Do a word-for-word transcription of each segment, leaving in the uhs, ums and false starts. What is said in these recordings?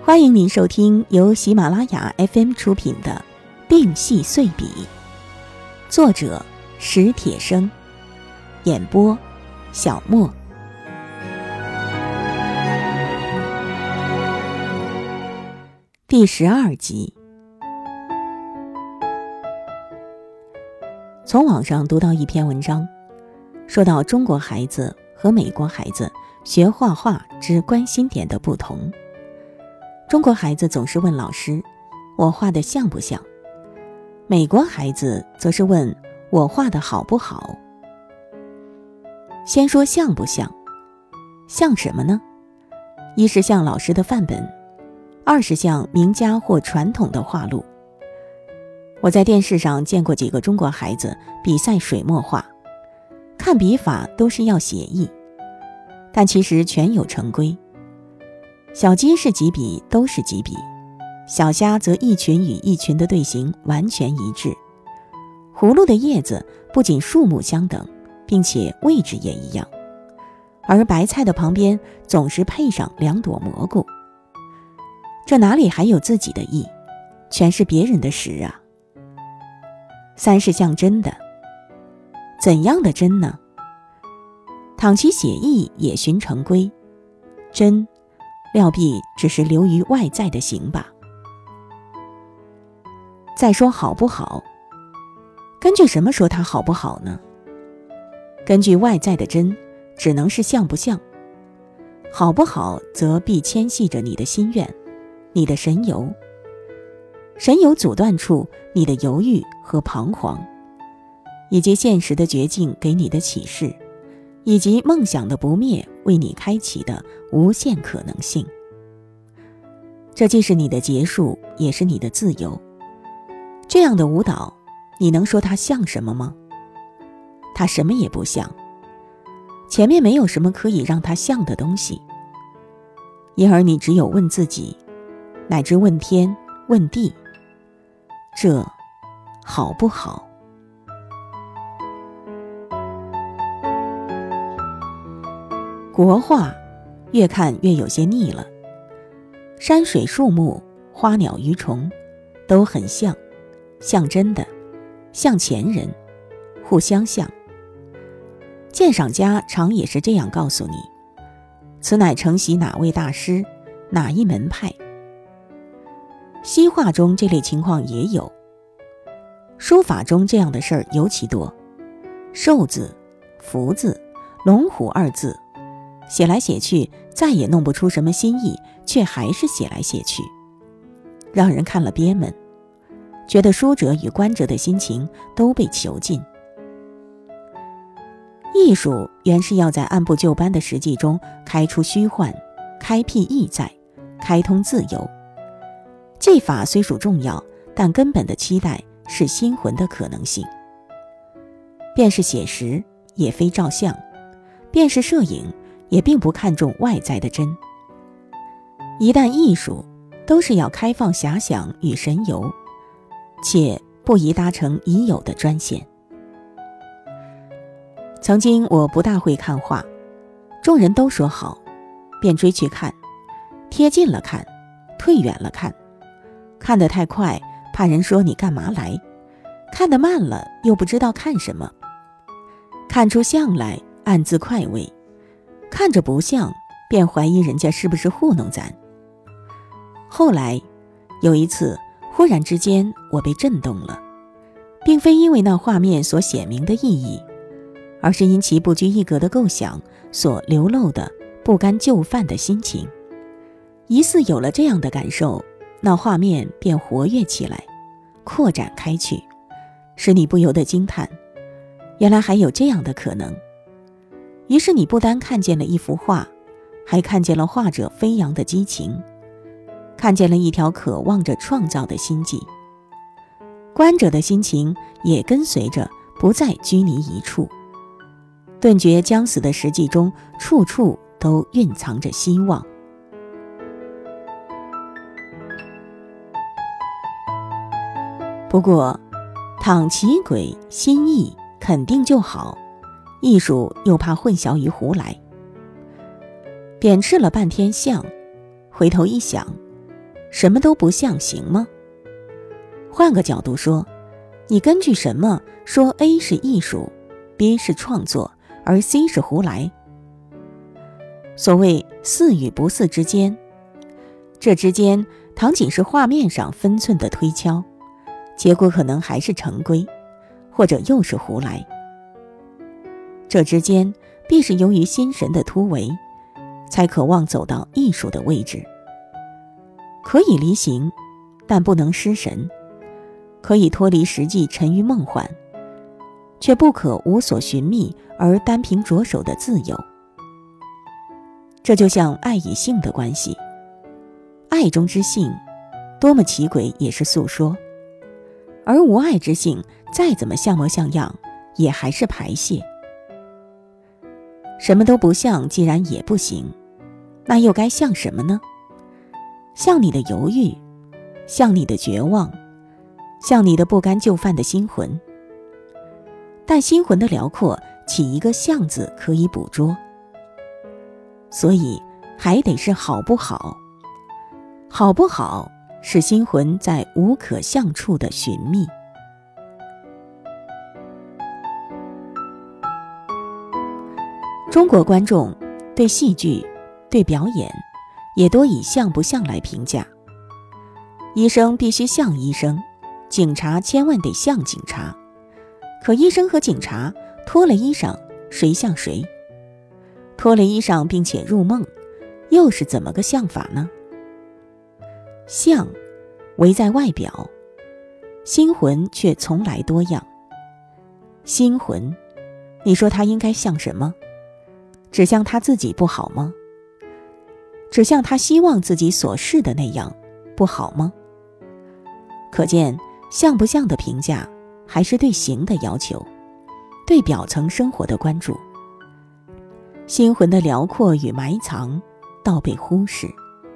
欢迎您收听由喜马拉雅 F M 出品的《病隙碎笔》，作者史铁生，演播小莫。第十二集。从网上读到一篇文章，说到中国孩子和美国孩子学画画之关心点的不同。中国孩子总是问老师，我画的像不像？美国孩子则是问我画的好不好。先说像不像，像什么呢？一是像老师的范本，二是像名家或传统的画路。我在电视上见过几个中国孩子比赛水墨画，看笔法都是要写意，但其实全有成规。小鸡是几笔都是几笔，小虾则一群与一群的队形完全一致。葫芦的叶子不仅数目相等，并且位置也一样，而白菜的旁边总是配上两朵蘑菇。这哪里还有自己的意，全是别人的实啊。三是像真的，怎样的真呢？倘其写意也循成规，真料必只是流于外在的形吧。再说好不好，根据什么说它好不好呢？根据外在的真，只能是像不像。好不好则必牵系着你的心愿，你的神游。神游阻断处，你的犹豫和彷徨，以及现实的绝境给你的启示，以及梦想的不灭为你开启的无限可能性。这既是你的结束，也是你的自由。这样的舞蹈，你能说它像什么吗？它什么也不像，前面没有什么可以让它像的东西。因而你只有问自己，乃至问天问地，这好不好？国画越看越有些腻了，山水树木花鸟鱼虫都很像，像真的，像前人，互相像。鉴赏家常也是这样告诉你，此乃承袭哪位大师，哪一门派。西画中这类情况也有，书法中这样的事儿尤其多。寿字、福字、龙虎二字写来写去，再也弄不出什么新意，却还是写来写去，让人看了憋闷，觉得书者与观者的心情都被囚禁。艺术原是要在按部就班的实际中开出虚幻，开辟意在，开通自由。技法虽属重要，但根本的期待是心魂的可能性。便是写实，也非照相；便是摄影，也并不看重外在的真。一旦艺术，都是要开放遐想与神游，且不宜搭乘已有的专线。曾经我不大会看画，众人都说好，便追去看，贴近了看，退远了看，看得太快，怕人说你干嘛来；看得慢了，又不知道看什么。看出像来，暗自快慰；看着不像，便怀疑人家是不是糊弄咱。后来有一次，忽然之间我被震动了，并非因为那画面所显明的意义，而是因其不拘一格的构想所流露的不甘就范的心情。疑似有了这样的感受，那画面便活跃起来，扩展开去，使你不由得惊叹，原来还有这样的可能。于是你不单看见了一幅画，还看见了画者飞扬的激情，看见了一条渴望着创造的心迹。观者的心情也跟随着不再拘泥一处，顿觉将死的实际中，处处都蕴藏着希望。不过倘其轨心意肯定就好，艺术又怕混淆于胡来。贬斥了半天像，回头一想， 什么都不像行吗？换个角度说，你根据什么说 A 是艺术， B 是创作，而 C 是胡来？所谓似与不似之间，这之间倘仅是画面上分寸的推敲，结果可能还是成规，或者又是胡来。这之间必是由于心神的突围，才渴望走到艺术的位置。可以离形，但不能失神；可以脱离实际沉于梦幻，却不可无所寻觅而单凭着手的自由。这就像爱与性的关系，爱中之性多么奇诡也是诉说，而无爱之性再怎么像模像样，也还是排泄。什么都不像既然也不行，那又该像什么呢？像你的犹豫，像你的绝望，像你的不甘就范的心魂。但心魂的辽阔起一个像字可以捕捉，所以还得是好不好。好不好是心魂在无可像处的寻觅。中国观众对戏剧、对表演也多以像不像来评价。医生必须像医生，警察千万得像警察。可医生和警察脱了衣裳，谁像谁？脱了衣裳并且入梦，又是怎么个像法呢？像唯在外表，心魂却从来多样。心魂，你说他应该像什么？只像他自己不好吗？只像他希望自己所示的那样不好吗？可见像不像的评价还是对形的要求，对表层生活的关注。心魂的辽阔与埋藏倒被忽视。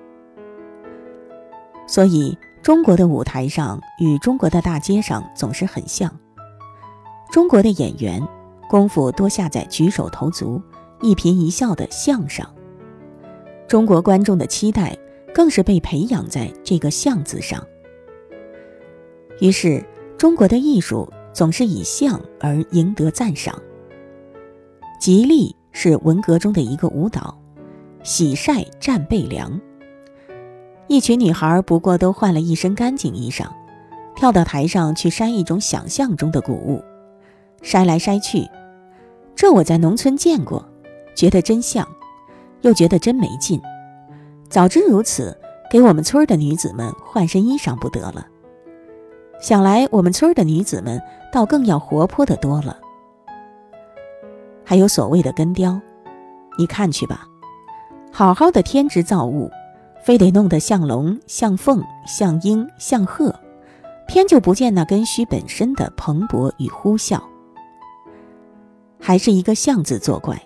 所以中国的舞台上与中国的大街上总是很像。中国的演员功夫多下在举手投足、一颦一笑的像上，中国观众的期待更是被培养在这个像字上。于是中国的艺术总是以像而赢得赞赏。吉利是文革中的一个舞蹈，喜晒战备粮。一群女孩不过都换了一身干净衣裳，跳到台上去筛一种想象中的谷物，筛来筛去。这我在农村见过，觉得真像，又觉得真没劲。早知如此，给我们村的女子们换身衣裳不得了。想来我们村的女子们倒更要活泼的多了。还有所谓的根雕，你看去吧，好好的天之造物，非得弄得像龙、像凤、像鹰、像鹤，偏就不见那根须本身的蓬勃与呼啸。还是一个像字作怪。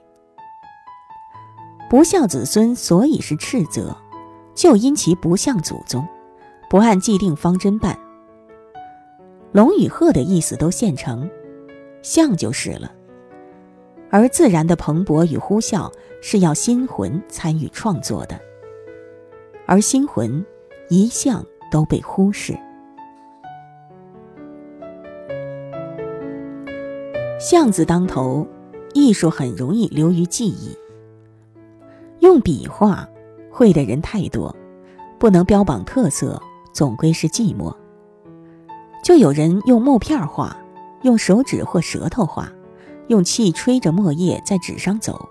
不孝子孙所以是斥责，就因其不像祖宗，不按既定方针办。龙与鹤的意思都现成，像就是了。而自然的蓬勃与呼啸是要心魂参与创作的，而心魂一向都被忽视。像字当头，艺术很容易流于记忆。用笔画会的人太多，不能标榜特色，总归是寂寞。就有人用木片画，用手指或舌头画，用气吹着墨叶在纸上走。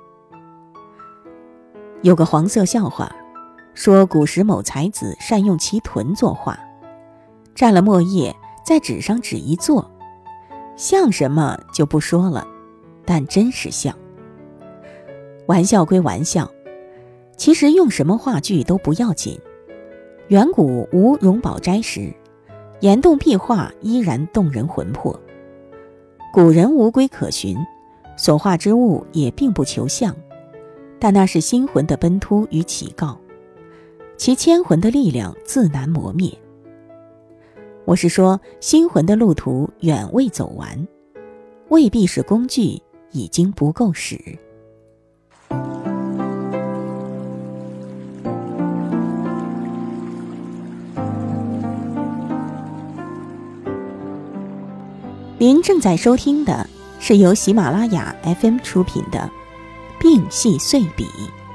有个黄色笑话，说古时某才子善用其臀作画，蘸了墨叶在纸上只一坐，像什么就不说了，但真是像。玩笑归玩笑，其实用什么话剧都不要紧。远古无荣宝斋时，岩洞壁画依然动人魂魄。古人无规可循，所画之物也并不求像，但那是心魂的奔突与启告，其牵魂的力量自难磨灭。我是说，心魂的路途远未走完，未必是工具已经不够使。 您正在收听的是由喜马拉雅 F M 出品的《病隙碎笔》。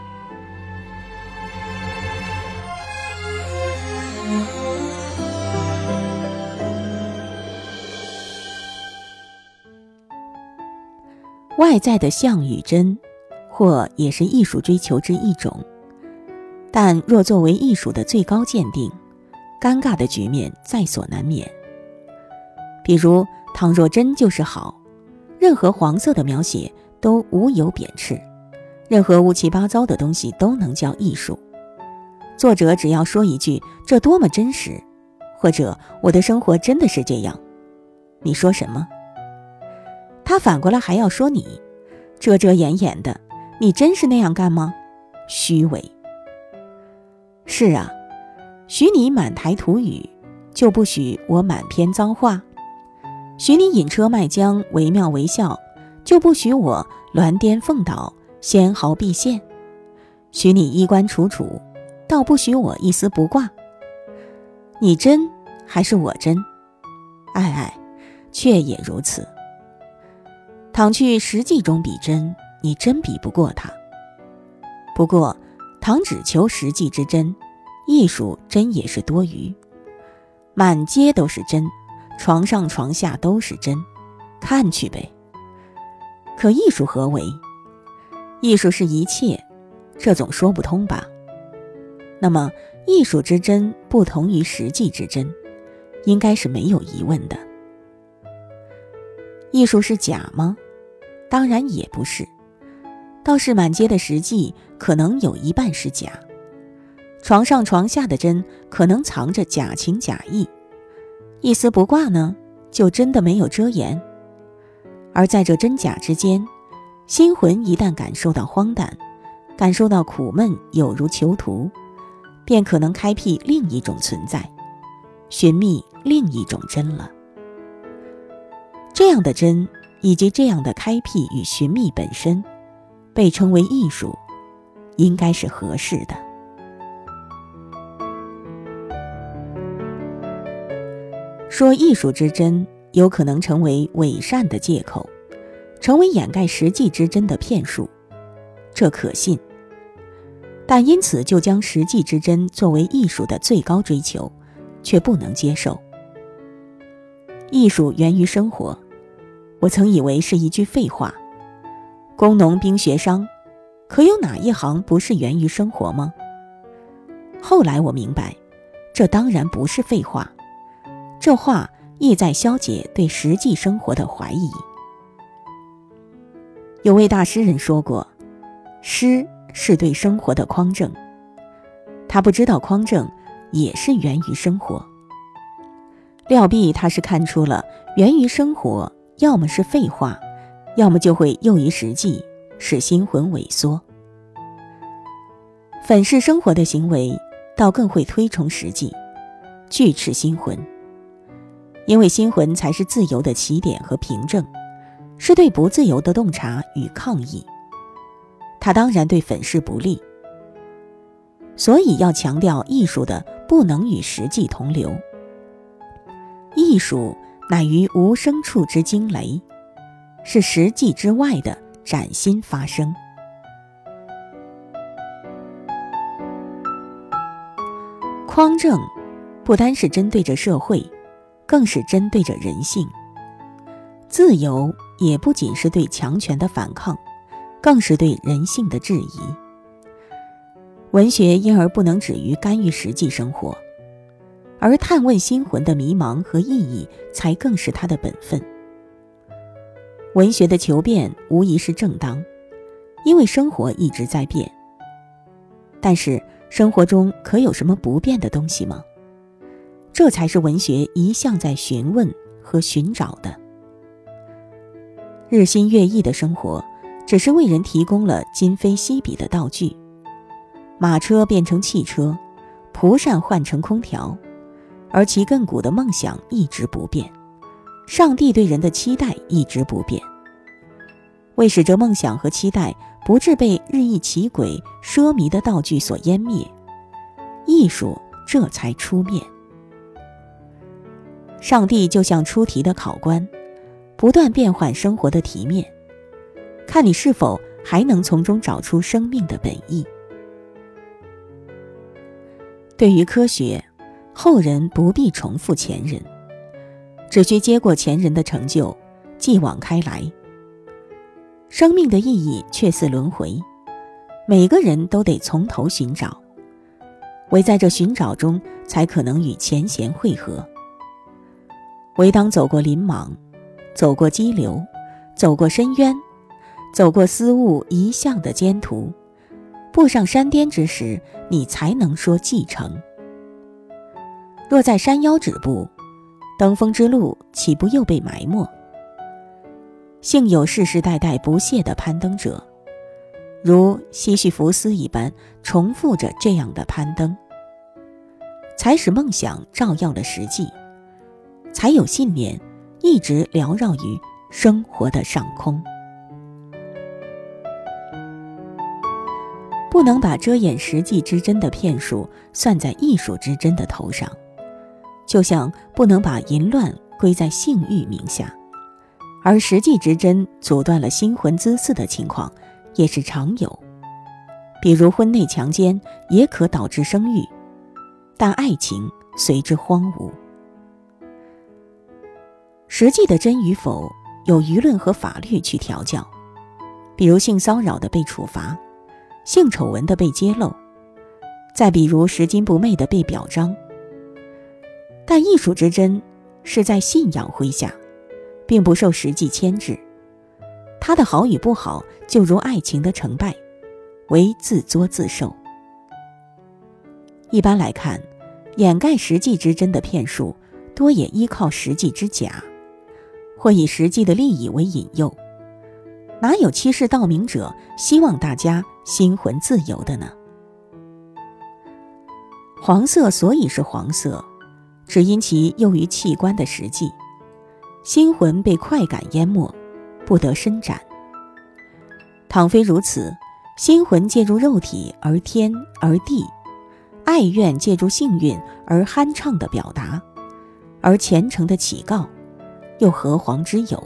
外在的象与真，或也是艺术追求之一种，但若作为艺术的最高鉴定，尴尬的局面在所难免。比如，倘若真就是好，任何黄色的描写都无有贬斥，任何乌七八糟的东西都能叫艺术。作者只要说一句这多么真实，或者我的生活真的是这样，你说什么？他反过来还要说你遮遮掩掩的，你真是那样干吗？虚伪。是啊，许你满台土语，就不许我满篇脏话；许你引车卖浆，惟妙惟肖，就不许我鸾颠凤倒，纤毫毕现；许你衣冠楚楚，倒不许我一丝不挂。你真还是我真？爱爱，却也如此。倘去实际中比真，你真比不过他。不过，倘只求实际之真，艺术真也是多余。满街都是真，床上床下都是真，看去呗。可艺术何为？艺术是一切，这总说不通吧？那么，艺术之真不同于实际之真，应该是没有疑问的。艺术是假吗？当然也不是，倒是满街的实际可能有一半是假，床上床下的真可能藏着假情假意，一丝不挂呢，就真的没有遮掩。而在这真假之间，心魂一旦感受到荒诞，感受到苦闷有如囚徒，便可能开辟另一种存在，寻觅另一种真了。这样的真以及这样的开辟与寻觅本身，被称为艺术，应该是合适的。说艺术之真，有可能成为伪善的借口，成为掩盖实际之真的骗术，这可信。但因此就将实际之真作为艺术的最高追求，却不能接受。艺术源于生活，我曾以为是一句废话。工农兵学商，可有哪一行不是源于生活吗？后来我明白，这当然不是废话，这话意在消解对实际生活的怀疑。有位大诗人说过，诗是对生活的匡正，他不知道匡正也是源于生活。料必他是看出了源于生活要么是废话，要么就会囿于实际，使心魂萎缩。粉饰生活的行为倒更会推崇实际，拒斥心魂，因为心魂才是自由的起点和凭证，是对不自由的洞察与抗议。它当然对粉饰不利，所以要强调艺术的不能与实际同流。艺术乃于无声处之惊雷，是实际之外的崭新发生。匡正不单是针对着社会，更是针对着人性。自由也不仅是对强权的反抗，更是对人性的质疑。文学因而不能止于干预实际生活，而探问心魂的迷茫和意义才更是他的本分。文学的求变无疑是正当，因为生活一直在变。但是生活中可有什么不变的东西吗？这才是文学一向在询问和寻找的。日新月异的生活只是为人提供了今非昔比的道具，马车变成汽车，蒲扇换成空调，而其亘古的梦想一直不变，上帝对人的期待一直不变。为使这梦想和期待不致被日益奇诡奢靡的道具所湮灭，艺术这才出面。上帝就像出题的考官， 不断变换生活的题面，看你是否还能从中找出生命的本意。对于科学，后人不必重复前人，只需接过前人的成就，继往开来。生命的意义却似轮回，每个人都得从头寻找，唯在这寻找中，才可能与前贤会合。唯当走过林莽，走过激流，走过深渊，走过思悟一向的艰途，步上山巅之时，你才能说继承。若在山腰止步，登峰之路岂不又被埋没？幸有世世代代不懈的攀登者，如西绪福斯一般重复着这样的攀登，才使梦想照耀了实际，才有信念一直缭绕于生活的上空。不能把遮掩实际之真的骗术算在艺术之真的头上，就像不能把淫乱归在性欲名下，而实际之真阻断了心魂滋饲的情况也是常有。比如婚内强奸也可导致生育，但爱情随之荒芜。实际的真与否有舆论和法律去调教，比如性骚扰的被处罚，性丑闻的被揭露，再比如拾金不昧的被表彰。但艺术之真是在信仰麾下，并不受实际牵制，它的好与不好就如爱情的成败，为自作自受。一般来看，掩盖实际之真的骗术多也依靠实际之假，或以实际的利益为引诱，哪有欺世盗名者希望大家心魂自由的呢？黄色所以是黄色，只因其囿于器官的实际，心魂被快感淹没，不得伸展。倘非如此，心魂借助肉体而天而地，爱怨借助幸运而酣畅的表达，而虔诚的祈告，又何妨之有？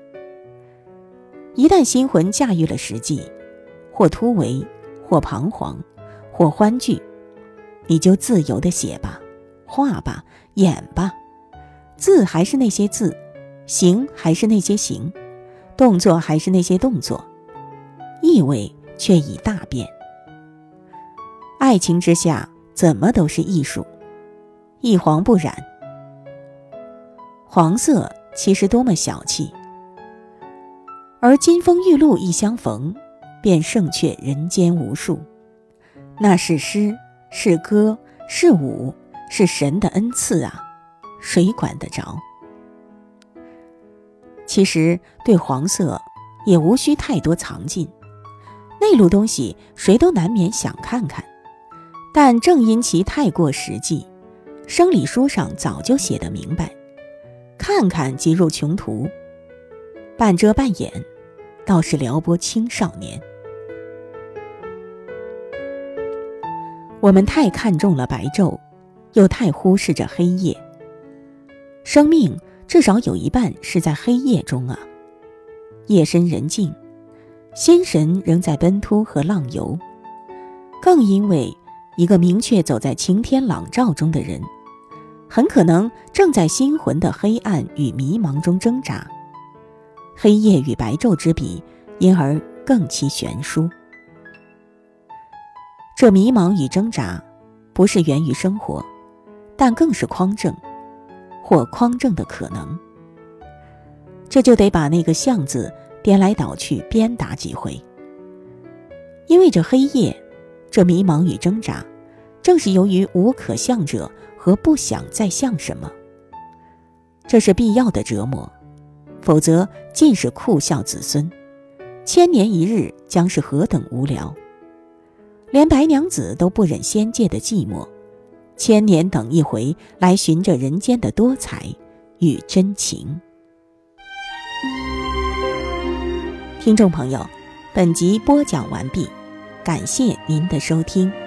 一旦心魂驾驭了实际，或突围，或彷徨，或欢聚，你就自由地写吧，画吧，演吧，字还是那些字，形还是那些形，动作还是那些动作，意味却已大变。爱情之下怎么都是艺术，一黄不染。黄色其实多么小气，而金风玉露一相逢，便胜却人间无数。那是诗，是歌，是舞，是神的恩赐啊，谁管得着？其实对黄色也无需太多藏进，那路东西谁都难免想看看，但正因其太过实际，生理书上早就写得明白，看看即入穷途，半遮半掩，倒是撩拨青少年。我们太看重了白昼，又太忽视着黑夜。生命至少有一半是在黑夜中啊。夜深人静，心神仍在奔突和浪游。更因为一个明确走在晴天朗照中的人，很可能正在心魂的黑暗与迷茫中挣扎。黑夜与白昼之比，因而更其悬殊。这迷茫与挣扎，不是源于生活，但更是匡正，或匡正的可能。这就得把那个象字颠来倒去鞭打几回。因为这黑夜，这迷茫与挣扎，正是由于无可象者和不想再象什么。这是必要的折磨，否则尽是酷笑子孙，千年一日将是何等无聊。连白娘子都不忍仙界的寂寞，千年等一回来寻着人间的多彩与真情。听众朋友，本集播讲完毕，感谢您的收听。